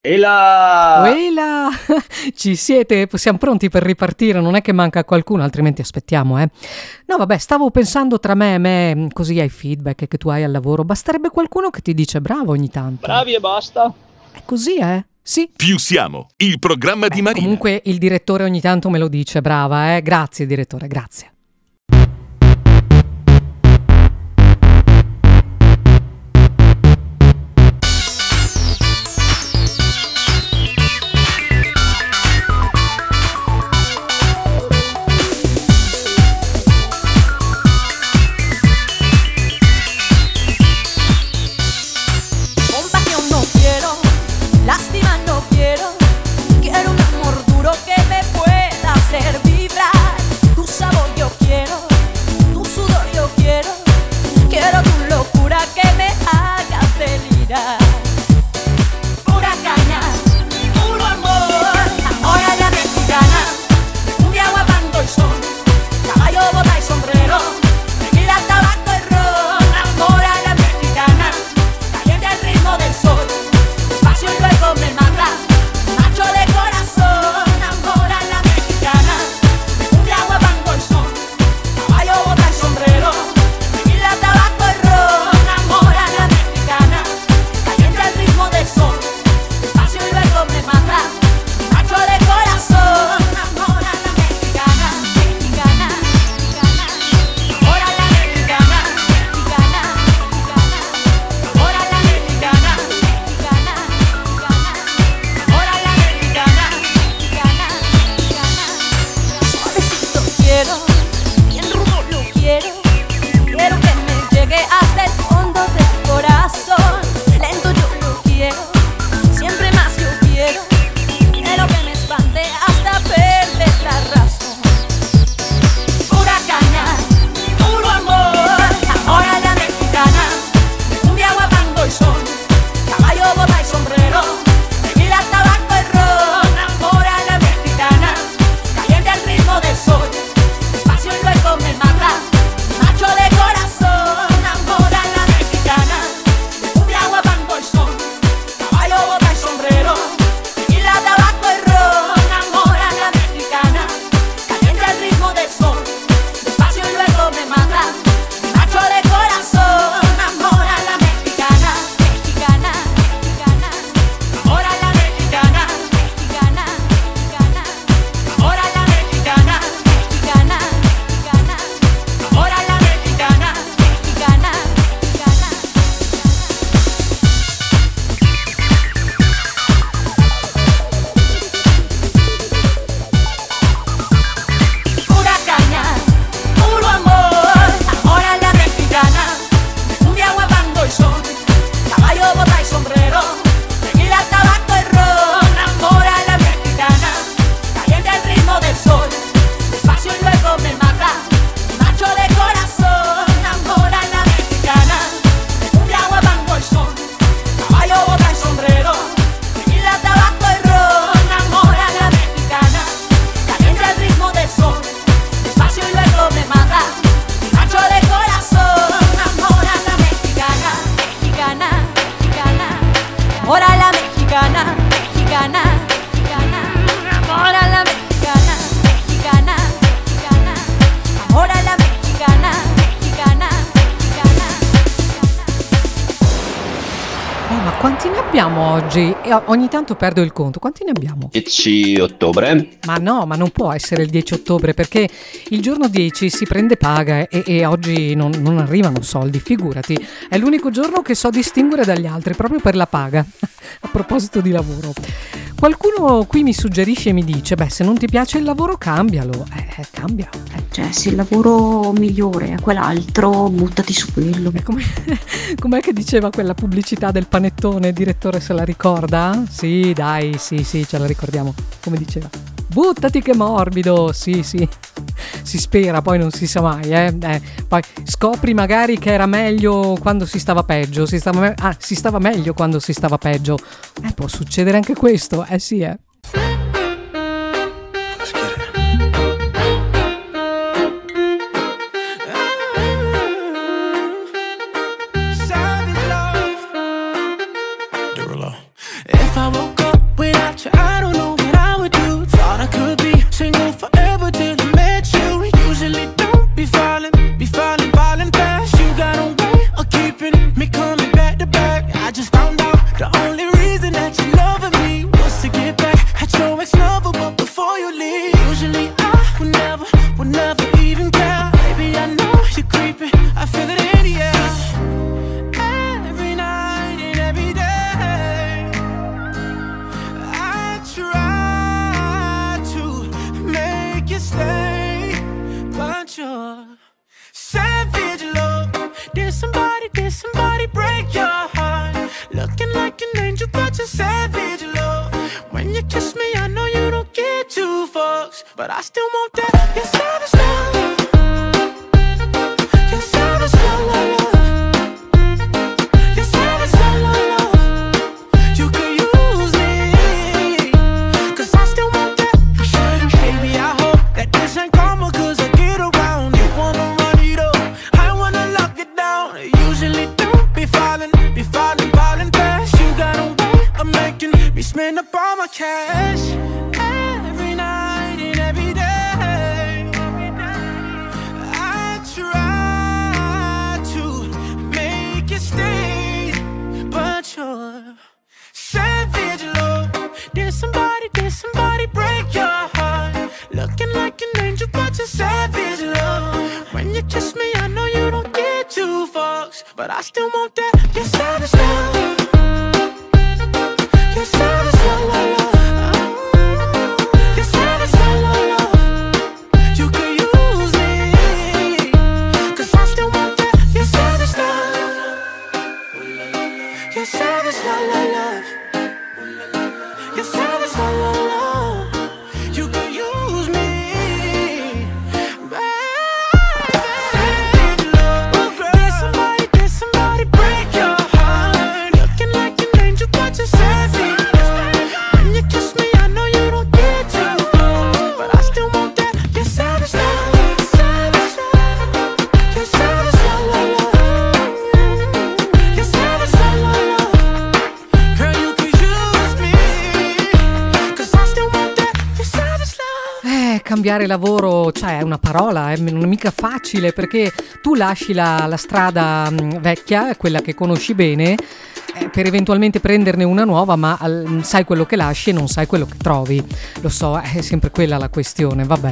la... Uela! Ci siete? Siamo pronti per ripartire? Non è che manca qualcuno, altrimenti aspettiamo, eh? No, vabbè, stavo pensando tra me e me, così hai feedback che tu hai al lavoro. Basterebbe qualcuno che ti dice bravo ogni tanto. Bravi e basta. È così, Sì. Più siamo, il programma di Marina. Comunque il direttore ogni tanto me lo dice, brava, Grazie, direttore, grazie. Lástima no quiero un amor duro que me pueda hacer vibrar. Tu sabor yo quiero, tu sudor yo quiero tu locura que me haga delirar. Pura caña, puro amor, amor a la mexicana. Un agua, pango y sol, caballo, bota y sombrero, tequila, tabaco y ron. Amor a la mexicana, caliente al ritmo del sol. Y luego me mata, macho de corazón. Amor a la mexicana, un agua, pango y son, caballo, bota y sombrero, tequila, tabaco y ron. Amor a la mexicana, caliente al ritmo del sol. Despacio y luego me mata, macho de corazón. Amor a la mexicana, mexicana, mexicana. Amor a la mexicana, mexicana, mexicana. Amor a la mexicana, mexicana. Ahora la mexicana, mexicana, mexicana. Suavecito quiero, bien rudo lo quiero. Quiero que me llegue hasta el fondo del corazón. Lento yo lo quiero, siempre más yo quiero. Quiero que me espante hasta perder la razón. Pura caña, puro amor. Ahora la mexicana, un agua, pango y sol, caballo, bota y sombrero, tequila, tabaco y ron. Amor a la mexicana, caliente al ritmo del sol. Despacio y luego me mata, macho de corazón. Amor a la mexicana, un agua, pango y sol, caballo, bota y sombrero, tequila, tabaco y ron. Amor a la mexicana, caliente al ritmo del sol. Despacio y luego me mata, macho de corazón. Amor a la mexicana, mexicana, mexicana. Amor a la mexicana, mexicana, mexicana. Amor a la mexicana, mexicana, mexicana. Amor a la mexicana, mexicana, mexicana. Pura caña, puro amor. Amor a la mexicana, un agua, pango y sol, caballo, bota y sombrero, tequila, tabaco y ron. Amor a la mexicana, caliente al ritmo del sol. Despacio y luego me mata, macho de corazón. Amor a la mexicana, un agua, pango y sol, caballo, bota y sombrero, tequila, tabaco y ron. Amor a la mexicana, caliente al ritmo del sol. Despacio y luego me mata, macho de corazón. Amor a la mexicana, mexicana, mexicana. Amor a la mexicana, mexicana, mexicana. Amor a la mexicana, mexicana, mexicana. Amor a la mexicana, mexicana, mexicana. Ma quanti ne abbiamo oggi? Ogni tanto perdo il conto. Quanti ne abbiamo? 10 ottobre. Ma no, ma non può essere il 10 ottobre perché il giorno 10 si prende paga e oggi non arrivano soldi, figurati. È l'unico giorno che so distinguere dagli altri, proprio per la paga. A proposito di lavoro. Qualcuno qui mi suggerisce e mi dice, se non ti piace il lavoro cambialo. Cambia. Cioè, se il lavoro migliore è quell'altro, buttati su quello. Com'è che diceva quella pubblicità del panettone, il direttore se la ricorda? Sì, dai, sì, ce la ricordiamo. Come diceva? Buttati che morbido, sì. Si spera, poi non si sa mai, Poi scopri magari che era meglio quando si stava peggio, si stava meglio quando si stava peggio. Può succedere anche questo, sì. If I woke up fucks, but I still want that. Your savage love. Your savage love. Your savage love. You could use me, 'cause I still want that. Baby, I hope that this ain't karma, 'cause I get around. You wanna run it up, I wanna lock it down. Usually don't be falling fast. You got a way of making me spend up all my cash. Every night and every day, I try to make you stay, but you're savage love. Did somebody break your heart? Looking like an angel, but you're savage love. When you kiss me, I know you don't get two fucks, but I still want that. Your savage love. Your savage love. Your savage love. You could use me, 'cause I still want that. Your savage love. Your savage love. Your savage love. You could use me, baby. Savage love. Did somebody break your heart? Looking like an angel, but you're savage. When you kiss me, I know you don't get too close, but I still want that. Your savage love. Savage love. Your savage love. Your savage love. Girl, you could use me, 'cause I still want that. Your savage love. Cambiare lavoro, cioè è una parola, non è mica facile, perché tu lasci la strada vecchia, quella che conosci bene, per eventualmente prenderne una nuova, ma sai quello che lasci e non sai quello che trovi. Lo so, è sempre quella la questione. Vabbè,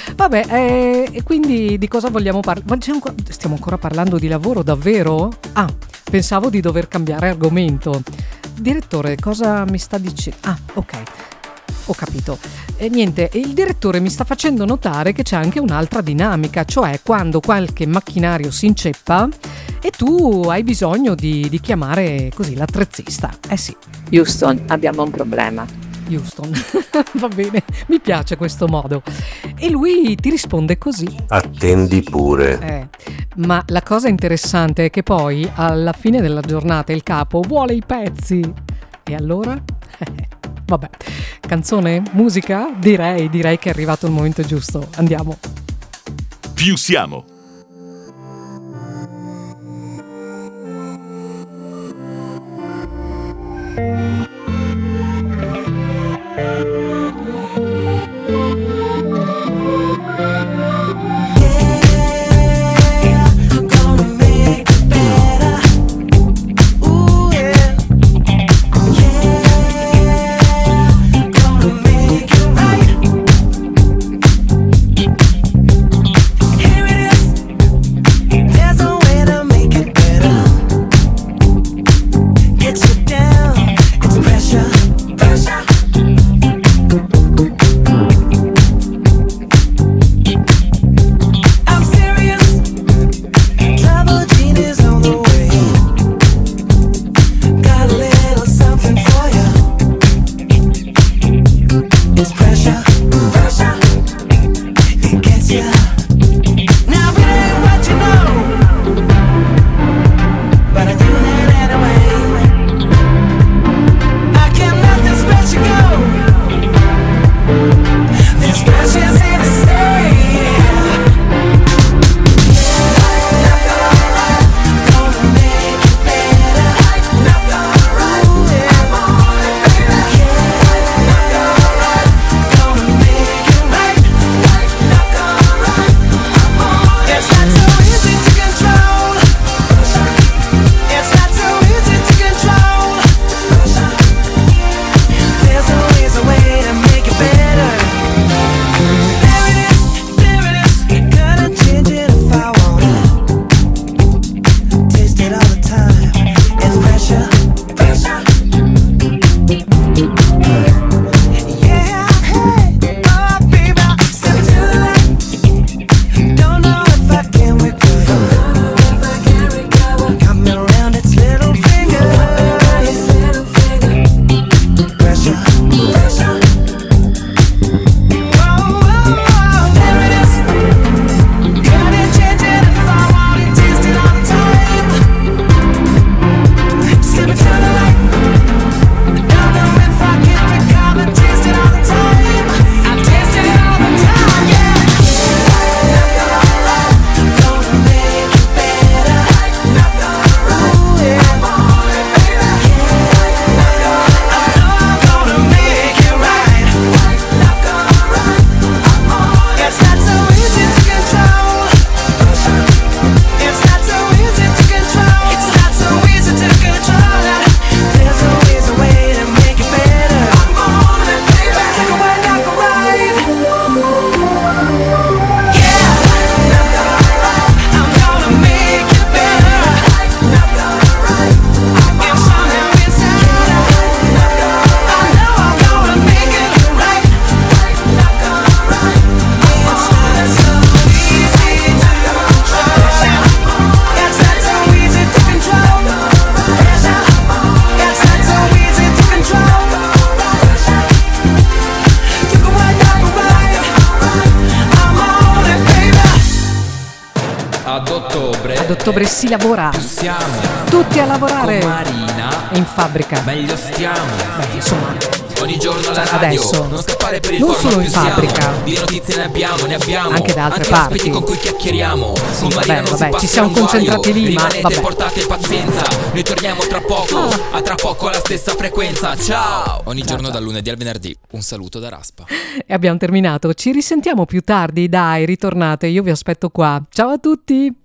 e quindi di cosa vogliamo parlare? Stiamo ancora parlando di lavoro, davvero? Ah, pensavo di dover cambiare argomento. Direttore, cosa mi sta dicendo? Ah, ok, ho capito. Niente, il direttore mi sta facendo notare che c'è anche un'altra dinamica, cioè quando qualche macchinario si inceppa e tu hai bisogno di chiamare così l'attrezzista. Sì. Houston, abbiamo un problema. Houston, va bene, mi piace questo modo. E lui ti risponde così. Attendi pure. Ma la cosa interessante è che poi alla fine della giornata il capo vuole i pezzi. E allora? Vabbè, canzone? Musica? Direi che è arrivato il momento giusto. Andiamo. Più siamo. Here it is. Ad ottobre si lavora. Siamo Tutti a lavorare. con Marina. In fabbrica. Meglio stiamo. Beh, insomma. Ogni giorno alla radio. Adesso. Non scappare per il Non forno solo più in fabbrica. siamo. Di notizie ne abbiamo. Anche da altre Anche parti. ospiti con cui chiacchieriamo. Con Marina non si vabbè, ci passa siamo un guaio. concentrati lì, ma Rimanete, vabbè. portate pazienza. Noi torniamo tra poco. A tra poco alla stessa frequenza. Ciao. Ogni giorno dal lunedì al venerdì. Un saluto da Raspa. E abbiamo terminato. Ci risentiamo più tardi, dai, ritornate. Io vi aspetto qua. Ciao a tutti.